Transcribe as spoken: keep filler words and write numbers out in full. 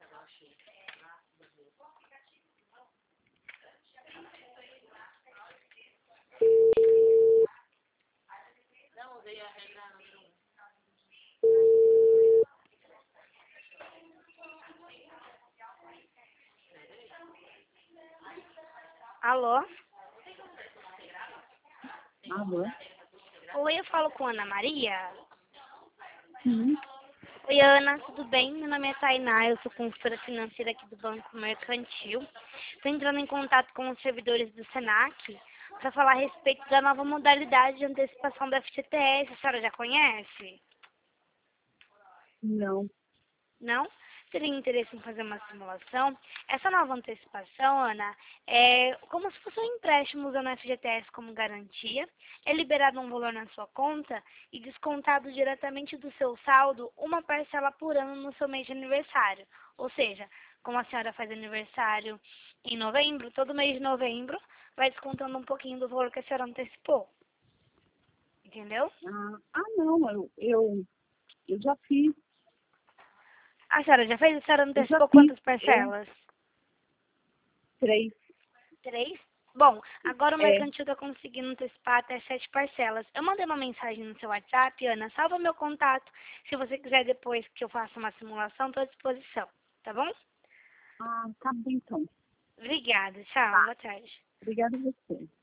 Alô? Alô? Oi, eu falo com Ana Maria. Sim. Oi, Ana, tudo bem? Meu nome é Tainá, eu sou consultora financeira aqui do Banco Mercantil. Estou entrando em contato com os servidores do Senac para falar a respeito da nova modalidade de antecipação da F G T S. A senhora já conhece? Não. Não? Teria interesse em fazer uma simulação? Essa nova antecipação, Ana, é como se fosse um empréstimo usando a F G T S como garantia. É liberado um valor na sua conta e descontado diretamente do seu saldo uma parcela por ano no seu mês de aniversário. Ou seja, como a senhora faz aniversário em novembro, todo mês de novembro vai descontando um pouquinho do valor que a senhora antecipou. Entendeu? Ah, ah não, eu, eu, eu já fiz. A senhora já fez? A senhora Eu já antecipou fiz. quantas Eu, parcelas? três. Três? Bom, agora o É. mercantil está conseguindo antecipar até sete parcelas. Eu mandei uma mensagem no seu WhatsApp, Ana, salva meu contato. Se você quiser depois que eu faça uma simulação, estou à disposição. Tá bom? Ah, tá bom então. Obrigada. Tchau. Tá. Boa tarde. Obrigada a você.